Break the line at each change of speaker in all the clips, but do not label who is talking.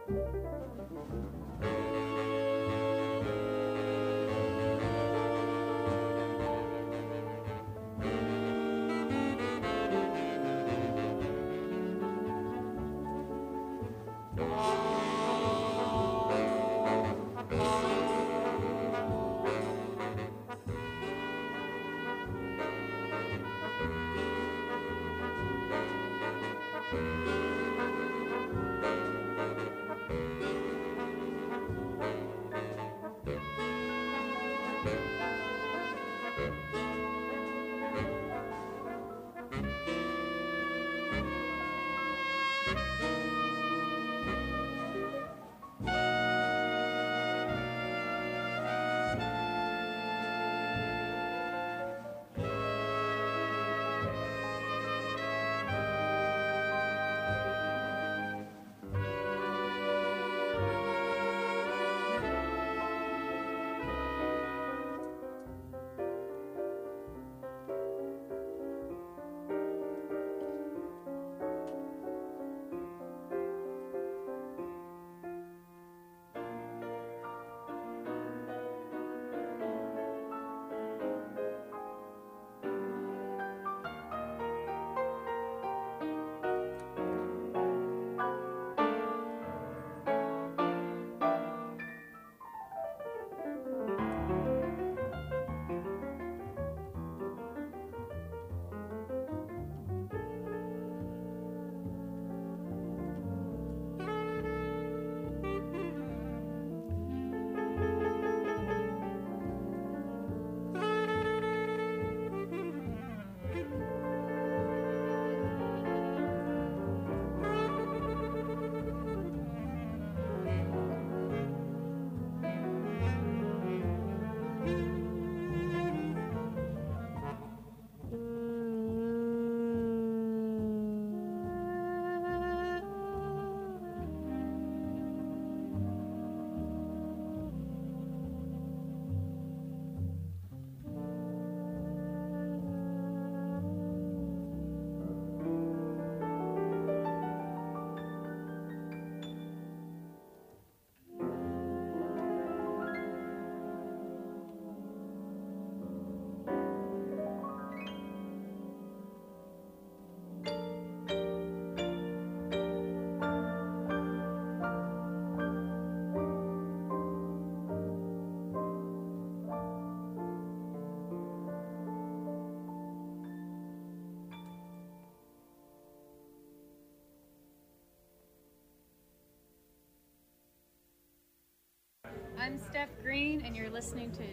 I'm Steph Green, and you're listening to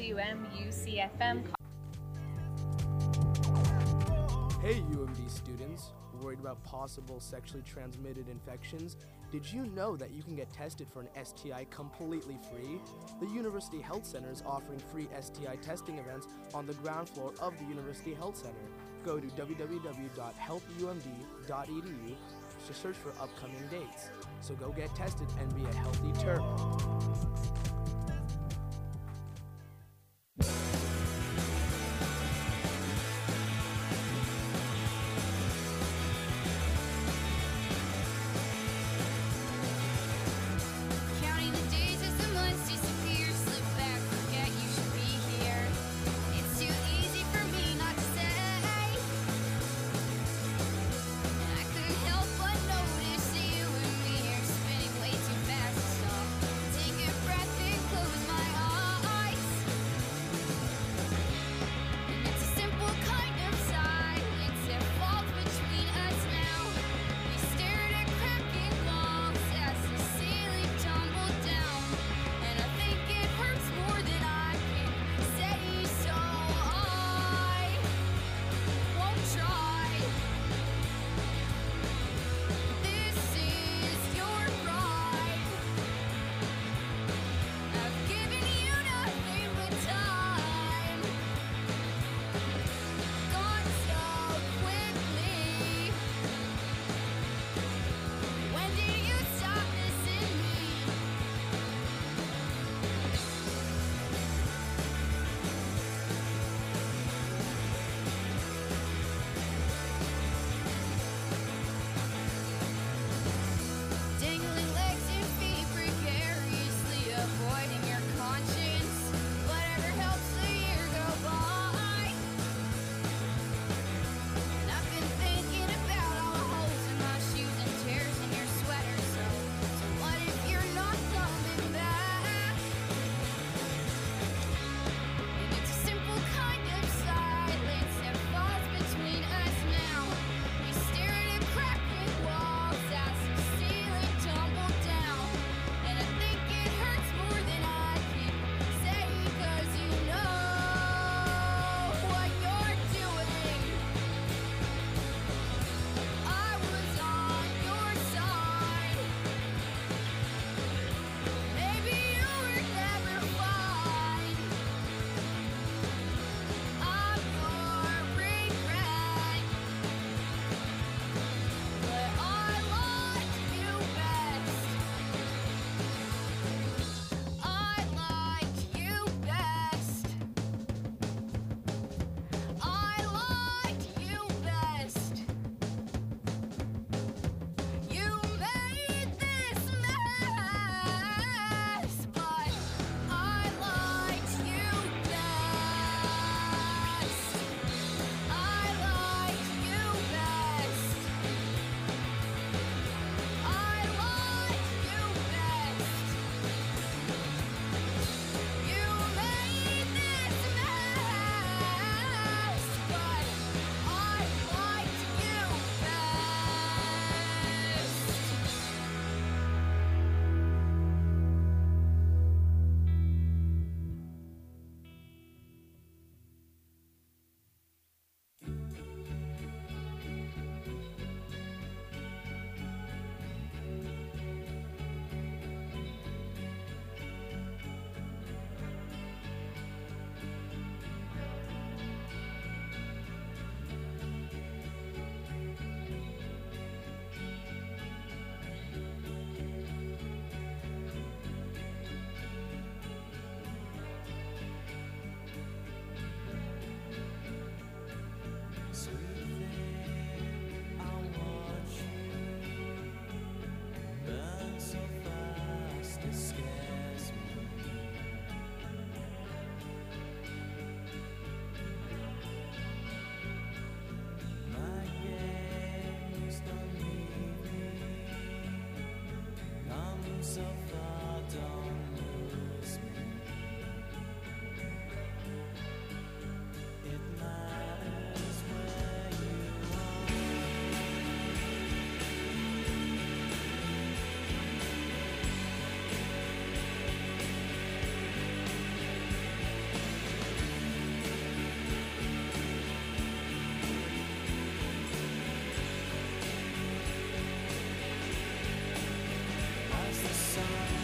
WMUC-FM.
Hey UMD students, worried about possible sexually transmitted infections? Did you know that you can get tested for an STI completely free? The University Health Center is offering free STI testing events on the ground floor of the University Health Center. Go to www.healthumd.edu to search for upcoming dates. So go get tested and be a healthy terp.
Take a breath and so far, don't lose me. It matters where you are. As the sun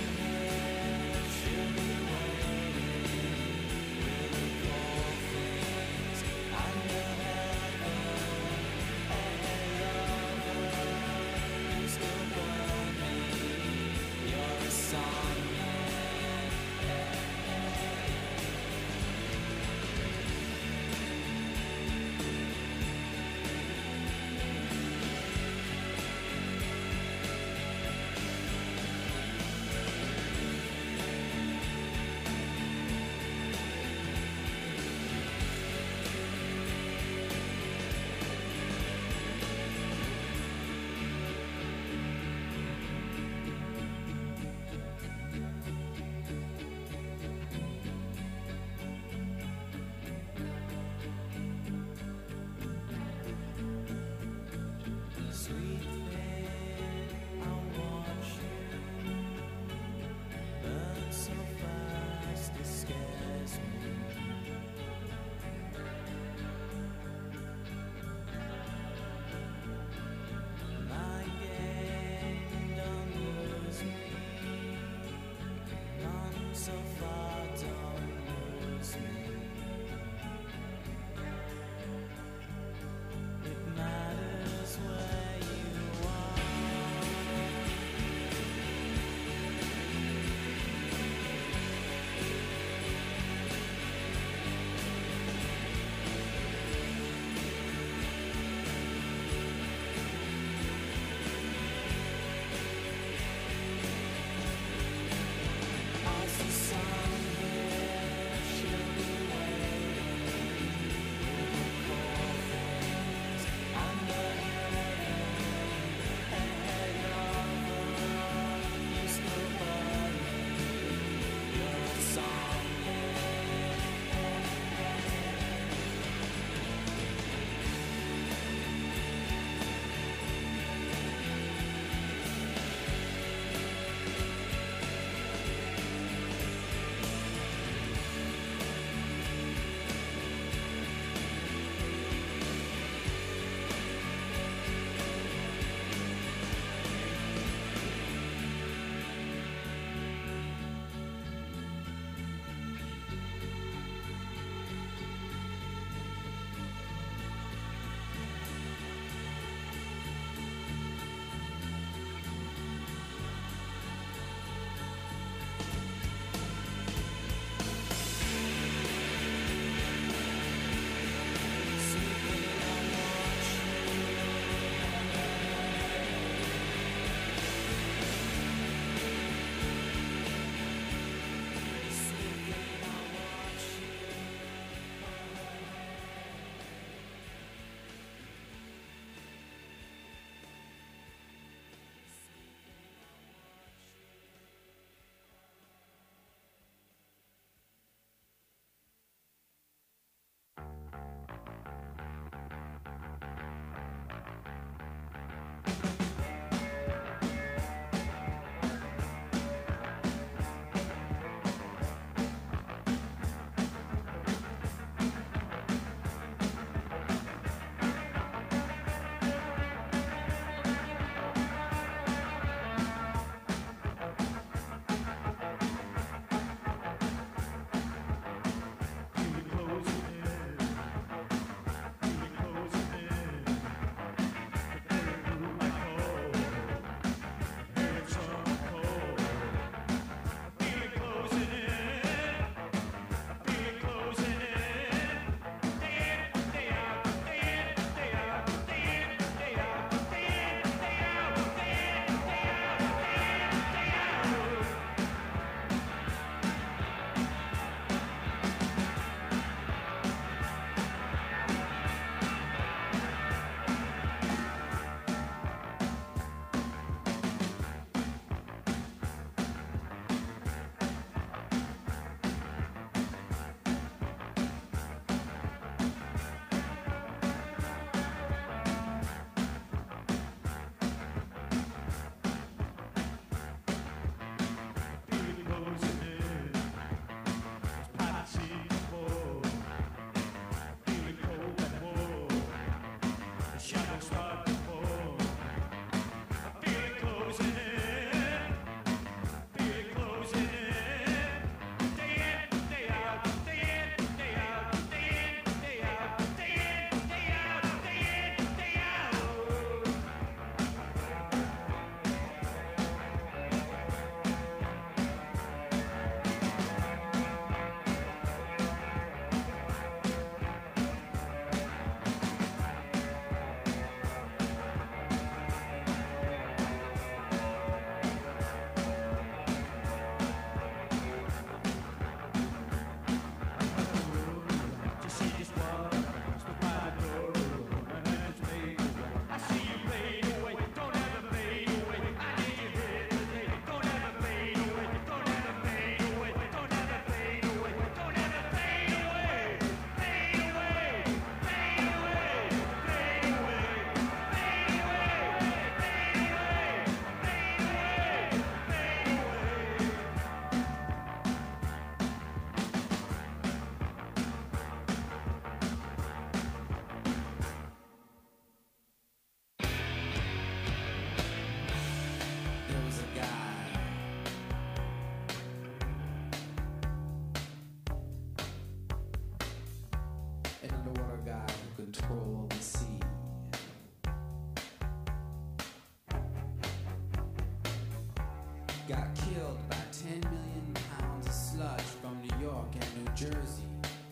got killed by 10 million pounds of sludge from New York and New Jersey.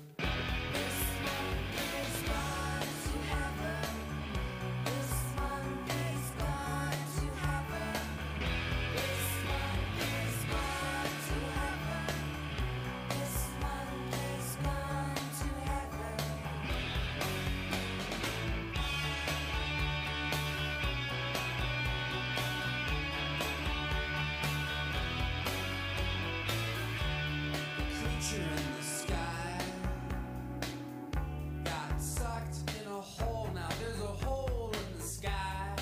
Creature in the sky got sucked in a hole. Now there's a hole in the sky,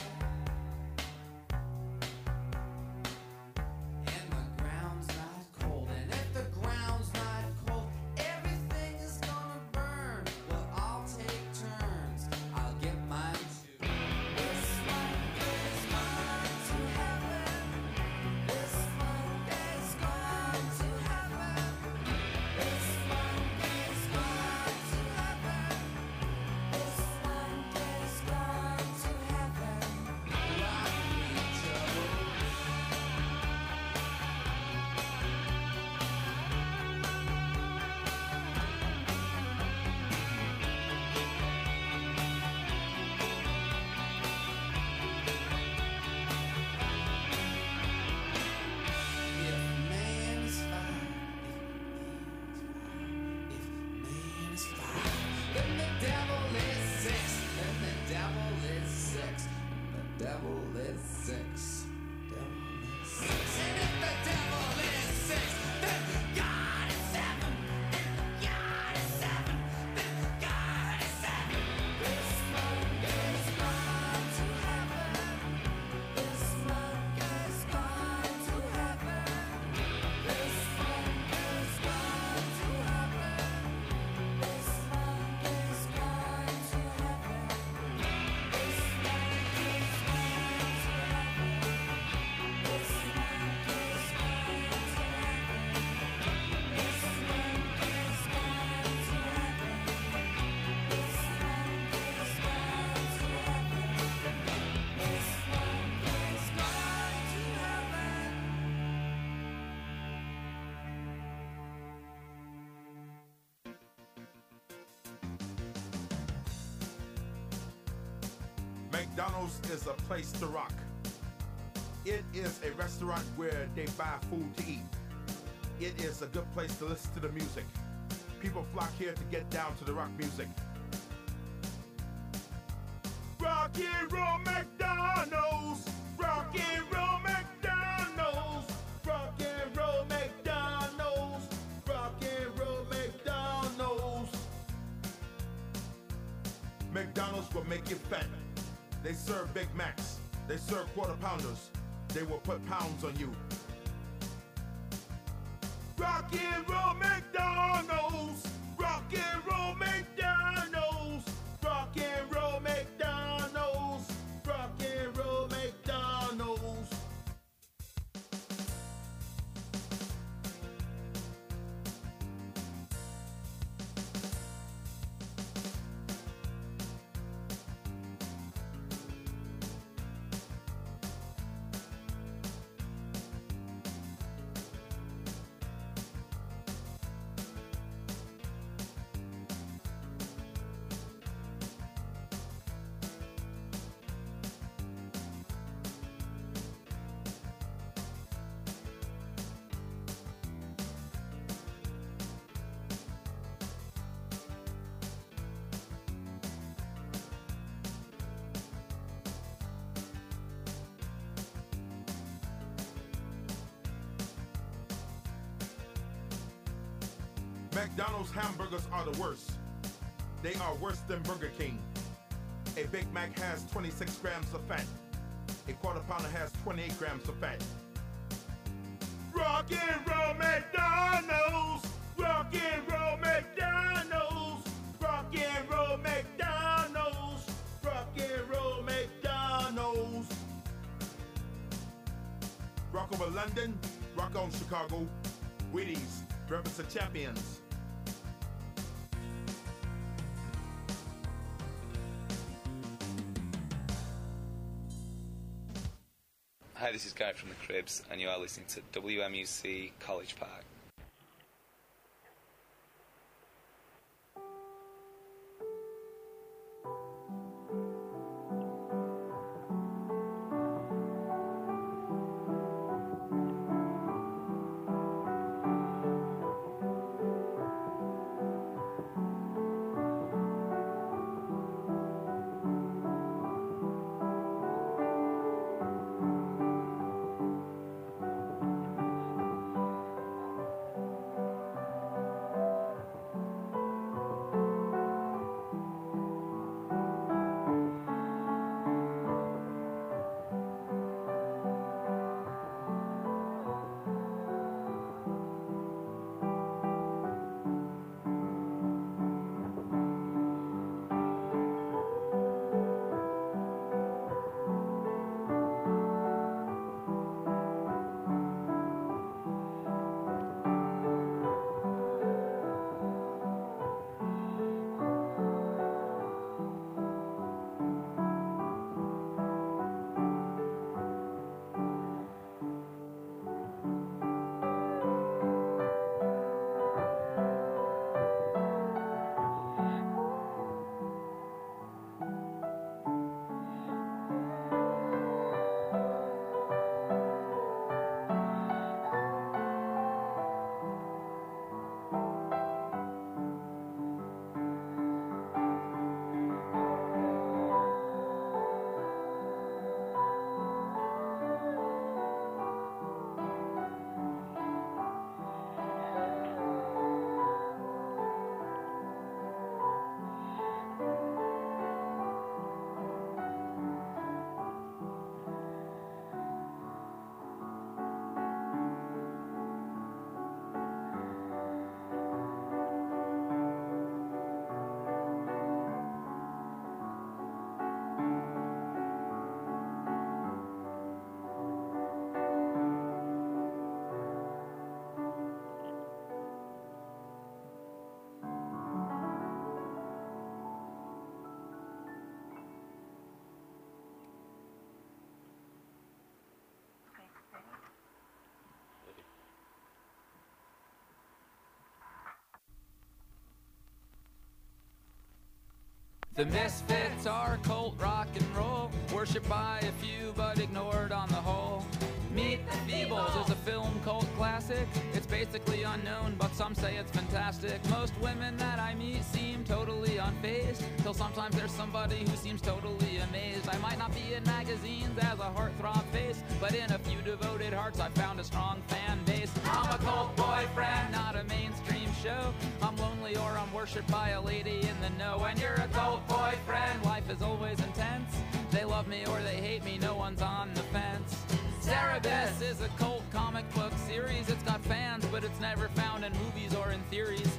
and the ground's not cold. And if the ground's not cold, everything is gonna burn. Well, I'll take turns. I'll get mine too. This one is gone to heaven. This one is gone to heaven. This one is gone to heaven. This one is gone to heaven. Rock me, Joe. If man is fine, if man is fine, then the devil is six, then the devil is six, the devil is six, devil is six. And if the devil is six, then God is seven, and God is seven, then God is seven. This monk is gone to heaven. This monk is gone to heaven. This monk is gone to heaven. This monk is gone to heaven. This monk is gone to heaven. This monk is gone to heaven. This monk is gone to heaven. This monk is gone to heaven. This monk is gone to heaven.
McDonald's is a place to rock. It is a restaurant where they buy food to eat. It is a good place to listen to the music. People flock here to get down to the rock music. Rock and roll McDonald's! Rock and roll McDonald's! Rock and roll McDonald's! Rock and roll McDonald's! McDonald's will make you fat. They serve Big Macs. They serve quarter pounders. They will put pounds on you. Rock and roll McDonald's! Rock and roll McDonald's! Rock and roll McDonald's! Rock and roll McDonald's! McDonald's hamburgers are the worst. They are worse than Burger King. A Big Mac has 26 grams of fat. A quarter pounder has 28 grams of fat. Rock and roll McDonald's! Rock and roll McDonald's! Rock and roll McDonald's! Rock and roll McDonald's! Rock over London, rock on Chicago. Wheaties, represent champions.
Hi, this is Guy from the Cribs, and you are listening to WMUC College Park.
The Misfits are cult rock and roll, worshipped by a few but ignored on the whole. Meet the Feebles is a film cult classic. It's basically unknown, but some say it's fantastic. Most women that I meet seem totally unfazed, till sometimes there's somebody who seems totally amazed. I might not be in magazines as a heartthrob face, but in a few devoted hearts I found a strong fan base. I'm a cult boyfriend, not a mainstream show. I'm lonely or I'm worshipped by a lady in the know. When you're a cult boyfriend, life is always intense. They love me or they hate me, no one's on the fence. Cerebus is a cult comic book series. It's got fans, but it's never found in movies or in theories.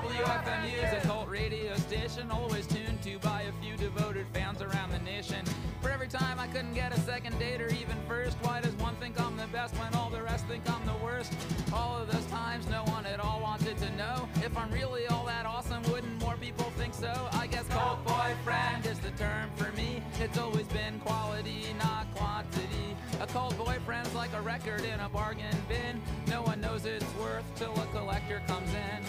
WFMU is a cult radio station, always tuned to by a few devoted fans around the nation. For every time I couldn't get a second date or even first, why does one think I'm the best when all the rest think I'm the worst? All of those times no one at all wanted to know if I'm really all that awesome, wouldn't more people think so? I guess cult boyfriend is the term for me. It's always been quality, not quantity. A cult boyfriend's like a record in a bargain bin. No one knows its worth till a collector comes in.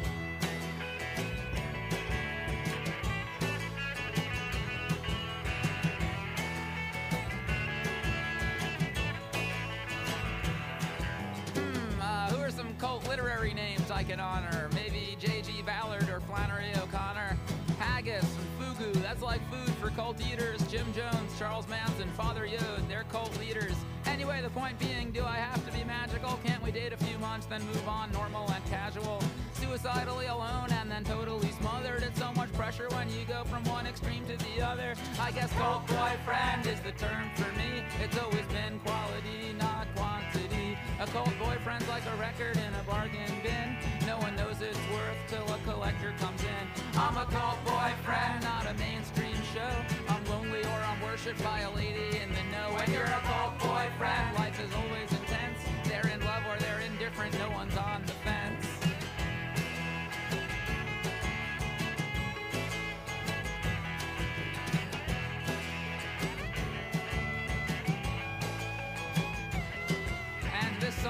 Who are some cult literary names I can honor? Maybe J.G. Ballard or Flannery O'Connor. Haggis and Fugu, that's like food for cult eaters. Jim Jones, Charles Manson, Father Yod, they're cult leaders. Anyway, the point being, do I have to be magical? Can't we date a few months, then move on, normal and casual? Suicidally alone and then totally smothered. It's so much pressure when you go from one extreme to the other. I guess cult boyfriend is the term for me. It's always been quality, not quantity. A cult boyfriend's like a record in a bargain bin. No one knows its worth till a collector comes in. I'm a cult boyfriend, not a mainstream show. I'm lonely or I'm worshipped by a lady in the know. When you're a cult boyfriend, life is always intense. They're in love or they're indifferent, no one's on the fence.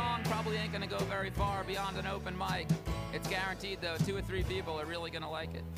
song probably ain't gonna go very far beyond an open mic. It's guaranteed though, 2 or 3 people are really gonna like it.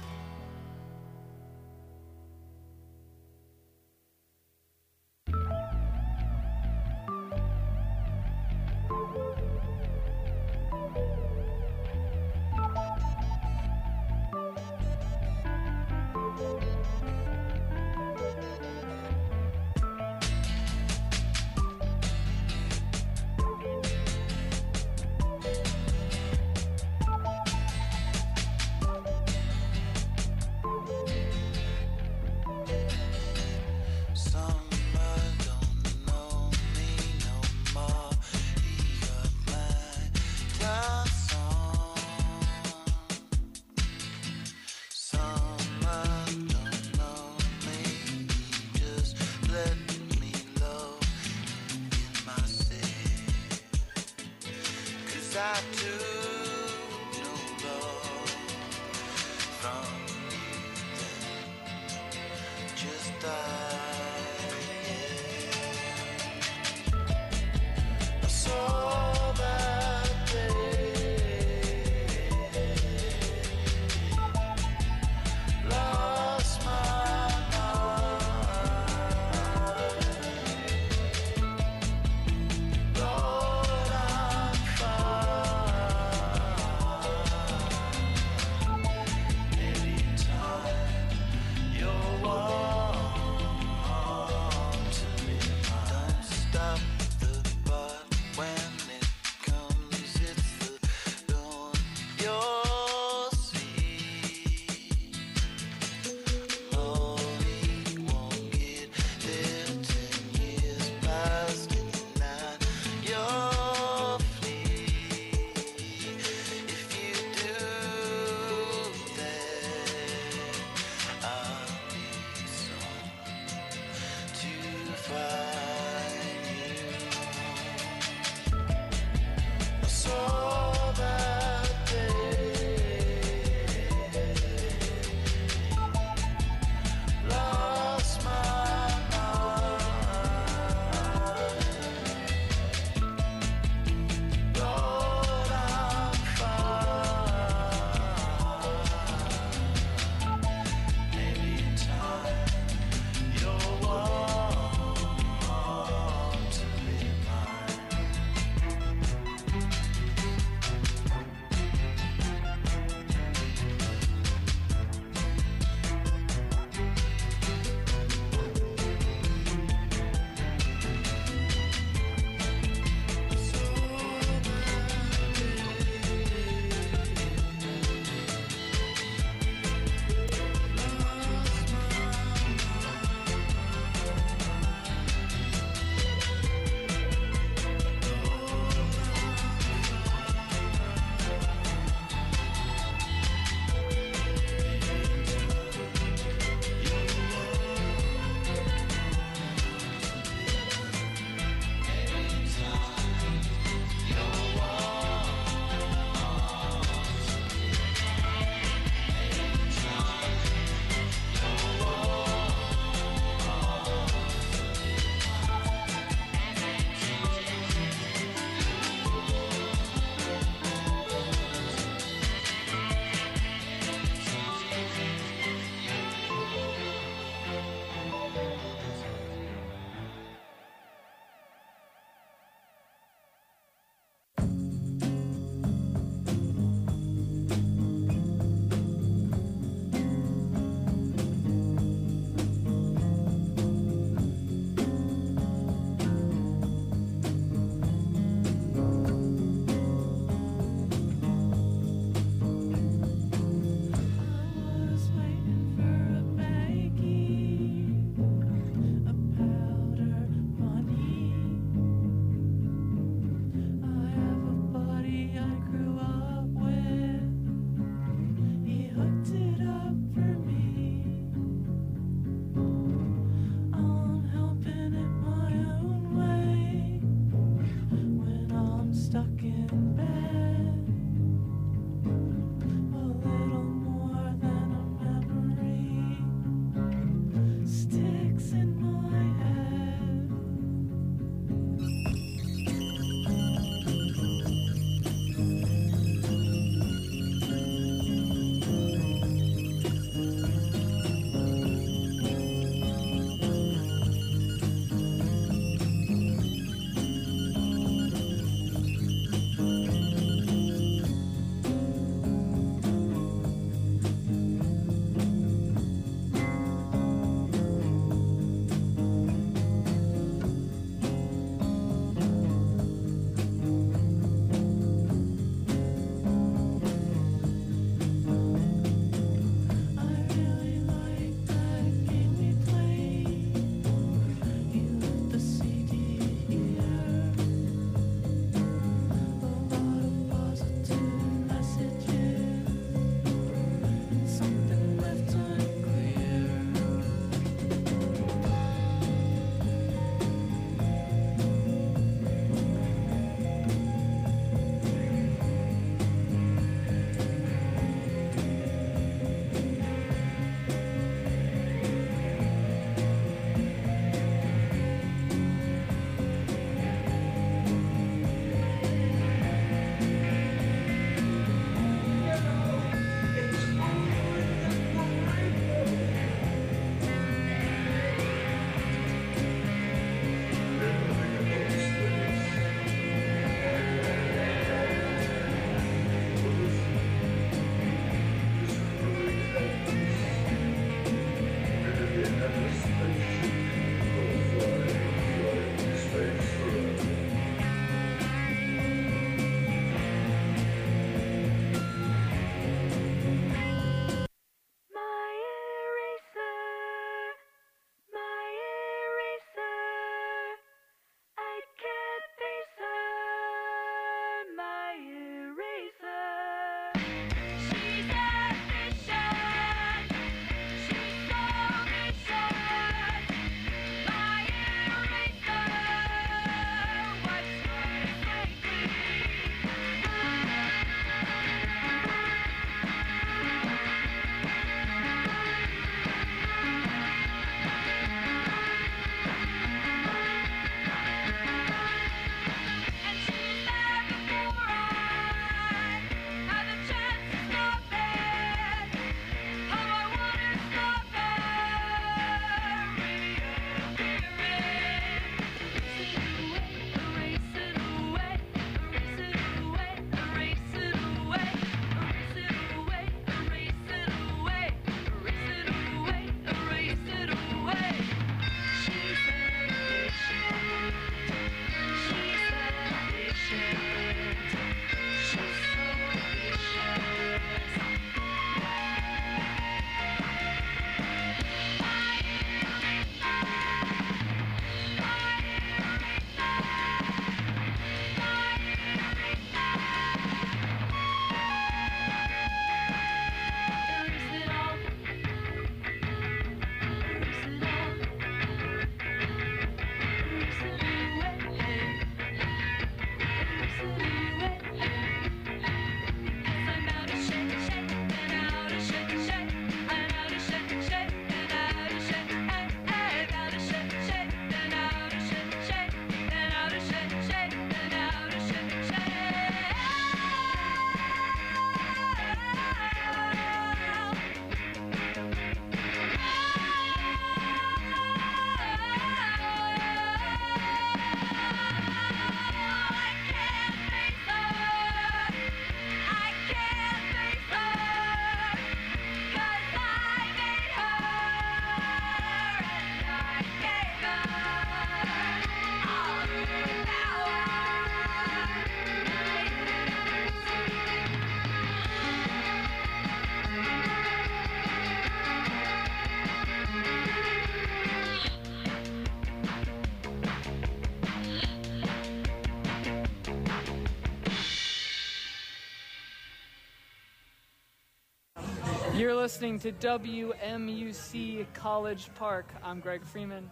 You're listening to WMUC College Park. I'm Greg Freeman.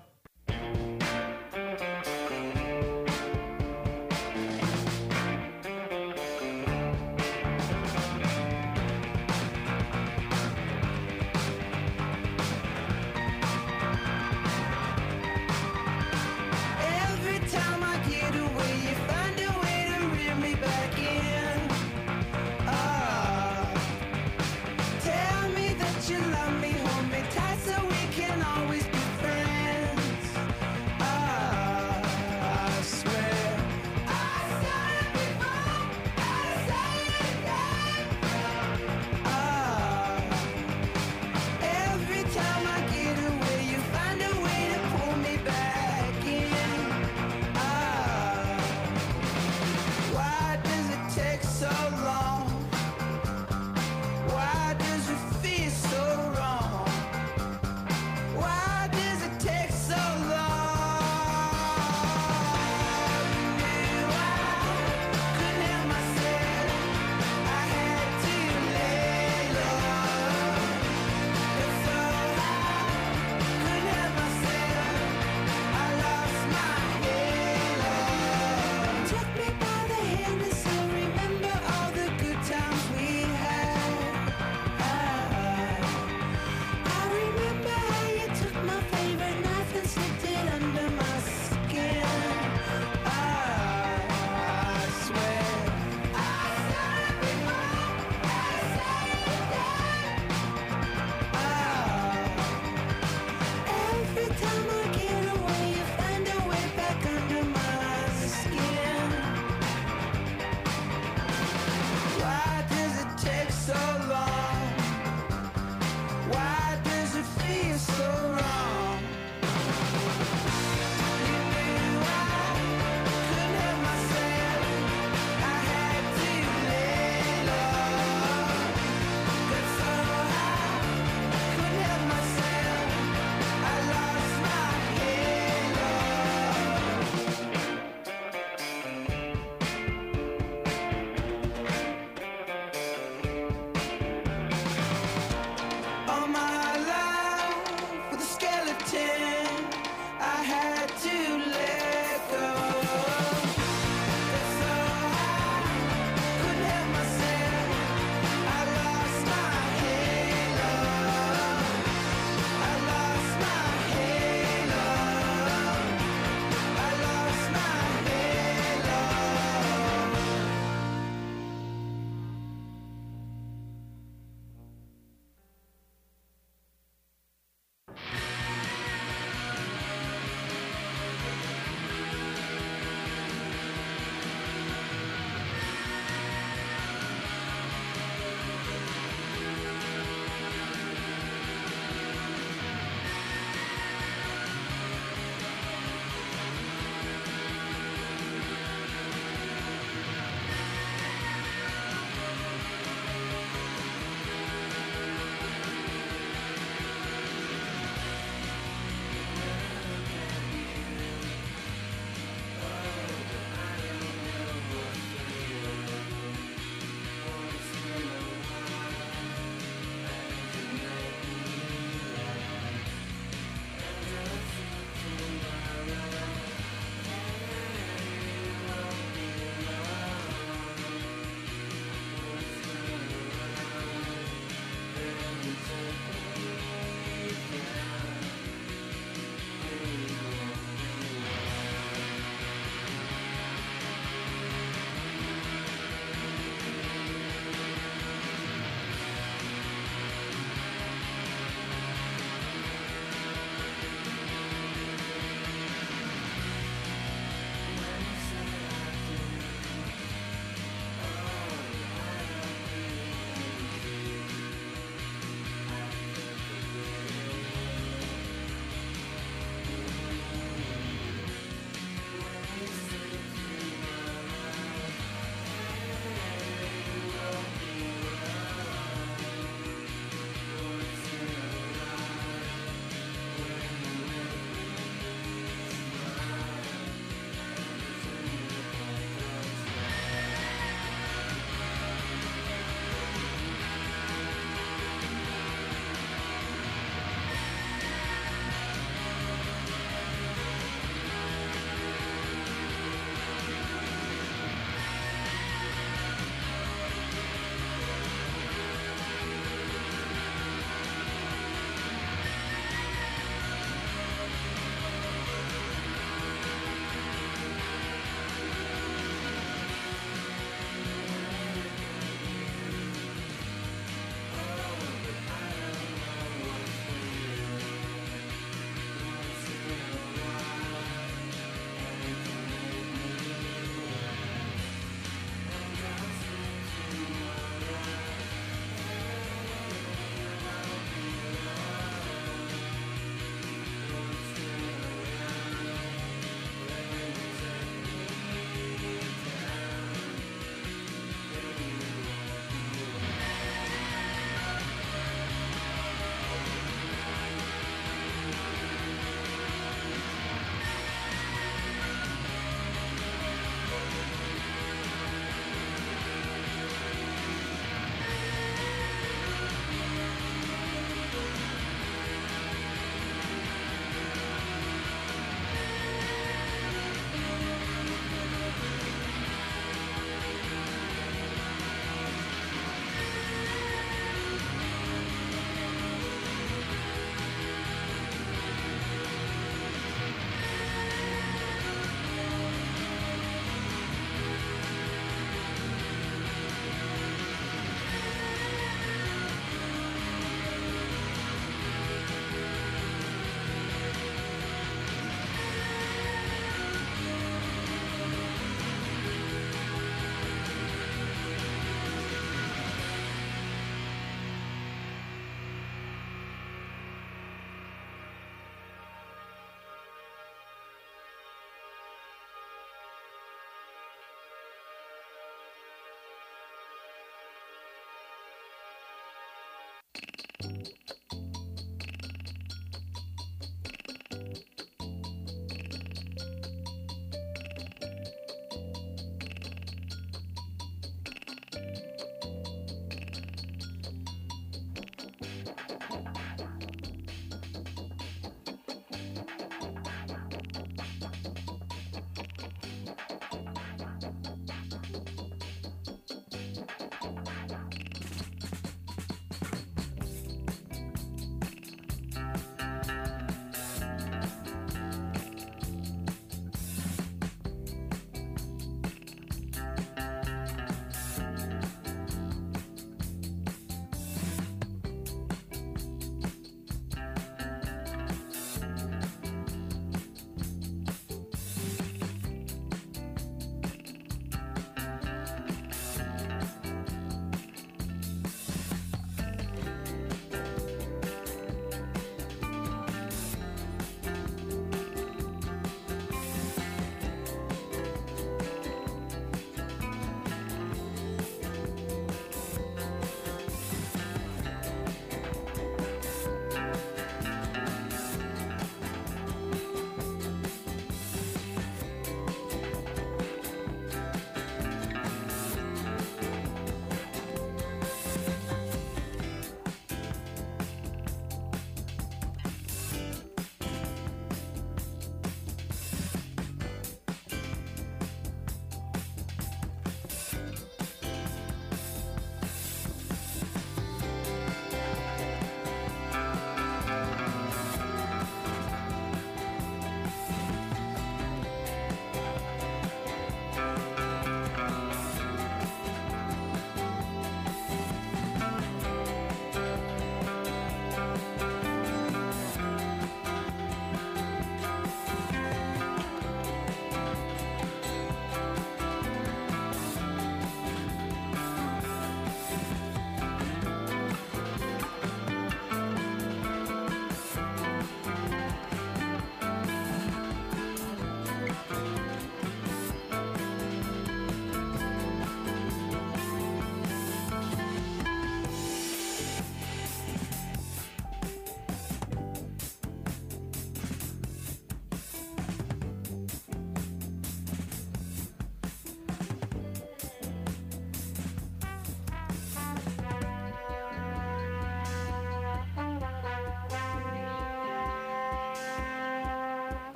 You love me, hold me tight so we can always be friends.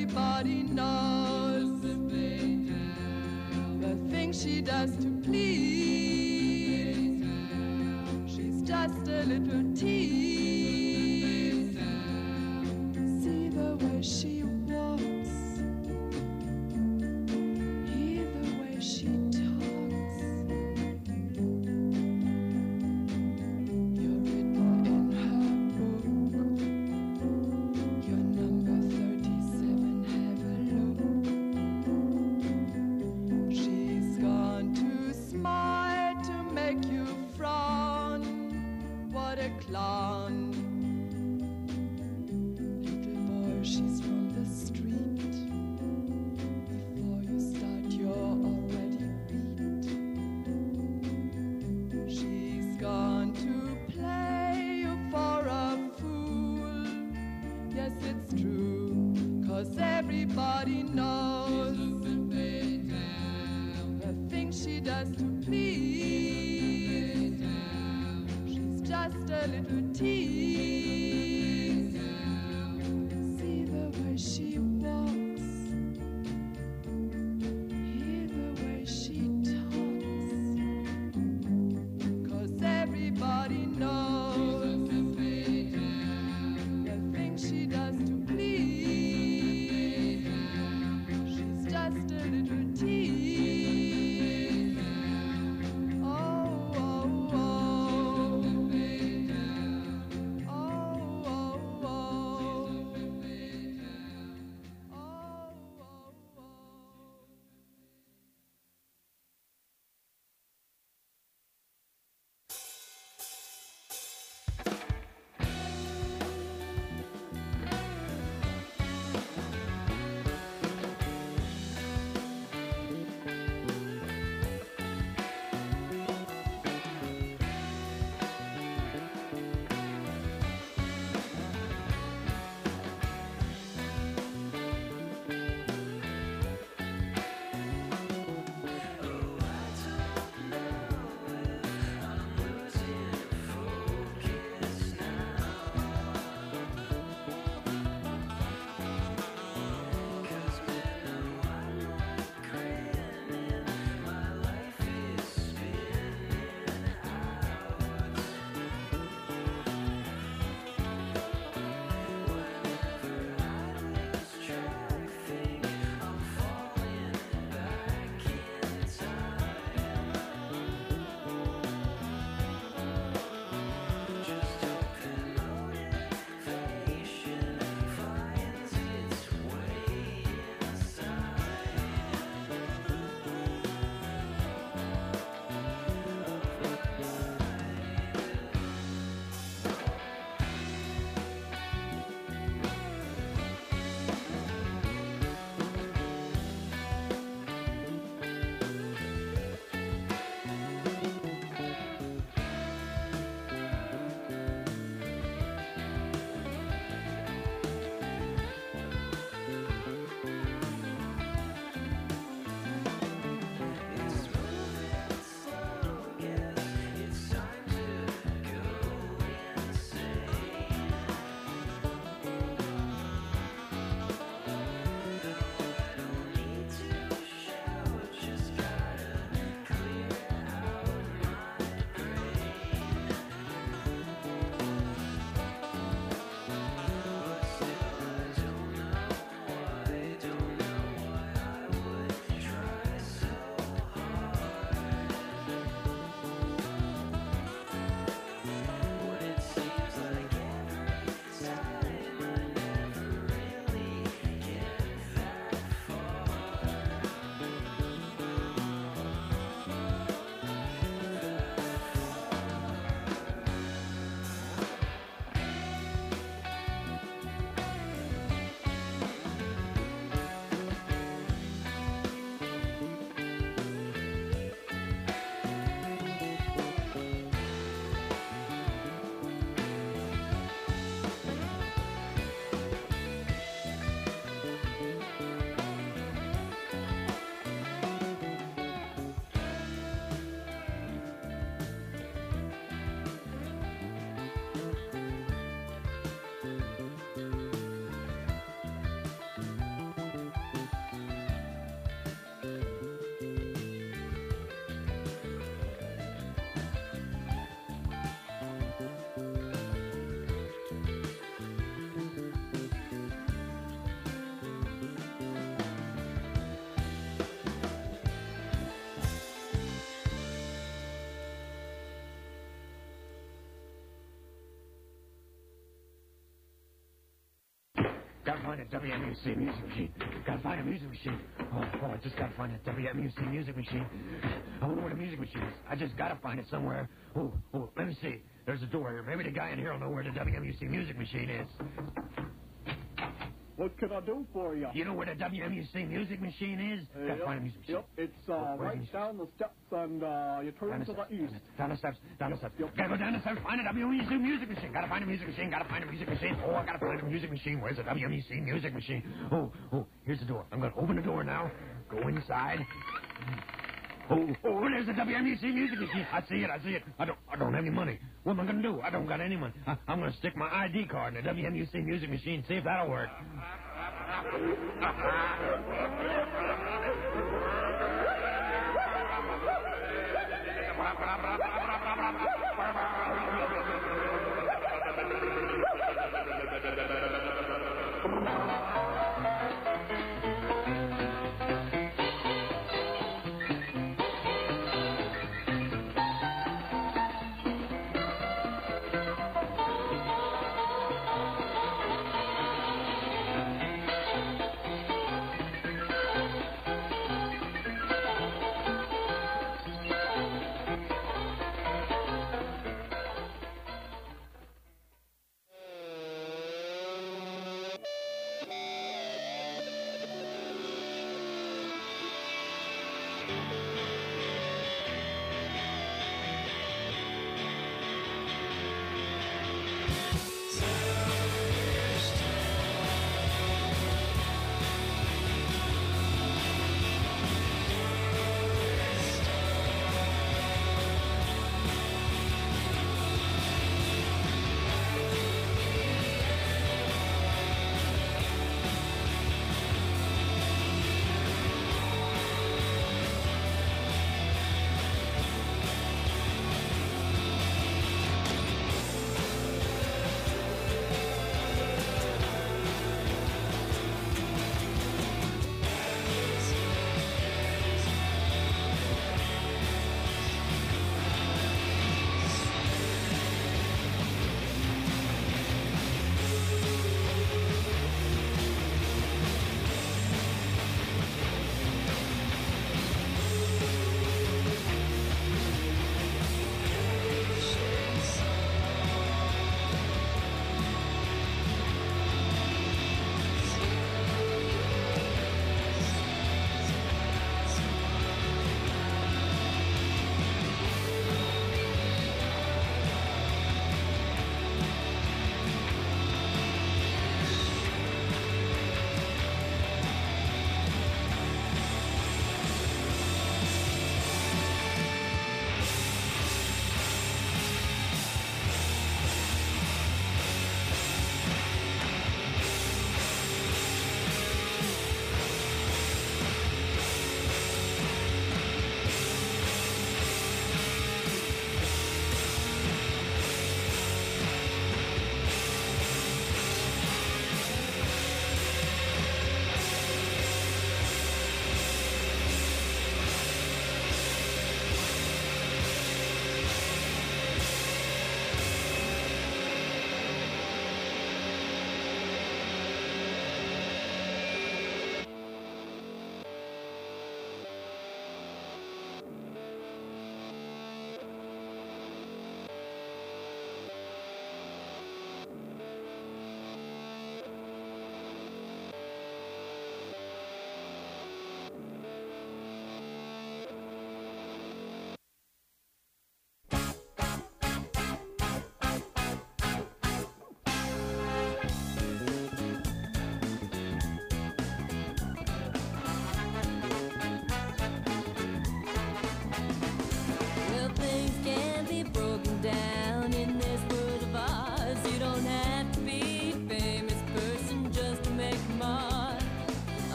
everybody knows the things she does to please. She's just a little tease. See the way she walks, hear the way she talks. You're written in her book. You're number 37, have a look. She's gone to smile to make you frown. What a clown. Little boy, she's from the street. Before you start, you're already beat. She's gone to play you for a fool. Yes, it's true, 'cause everybody knows the things she does to please. She's just a little tease. See the way she walks, hear the way she talks. 'Cause everybody knows the things she does to please. She's just a little tease. Oh, oh, oh. Oh, oh, oh. Oh,
Gotta find a WMUC music machine. Gotta find a music machine. Oh, I just gotta find a WMUC music machine. I wonder where the music machine is. I just gotta find it somewhere. Oh, let me see. There's a door here. Maybe the guy in here will know where the WMUC music machine is.
What can I do for you?
You know where the WMUC music machine is? Gotta find a music machine.
Yep, it's right down the steps, and you turn to the east.
Down the steps. Gotta go down the steps, find a WMUC music machine. Gotta find a music machine. Oh, I gotta find a music machine. Where's the WMUC music machine? Oh, here's the door. I'm gonna open the door now. Go inside. Oh, there's the WMUC music machine. I see it. I don't have any money. What am I gonna do? I don't got any money. I'm gonna stick my ID card in the WMUC music machine, see if that'll work.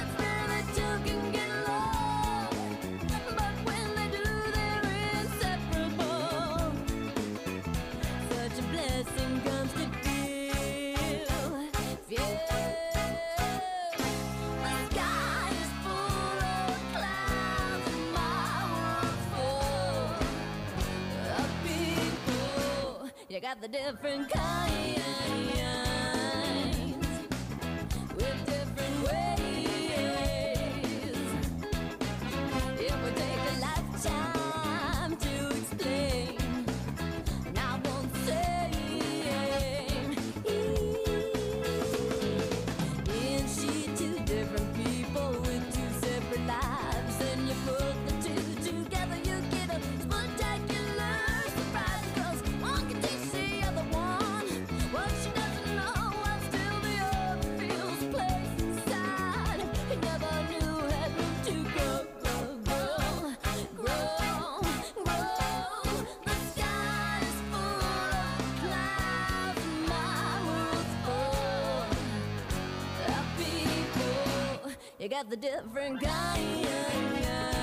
Separate blessing comes to feel. The sky is full of clouds and my world's full of people. You got the different kinds with different ways. It would take a lifetime to explain, and I won't say. Is she two different people with two separate lives? And you put the two together, you get a spectacular surprise. 'Cause one can teach the other one what she doesn't know, while still the other feels place inside. He never knew had room to grow. The sky is full of clouds and my world's full of people. You got the different kinds.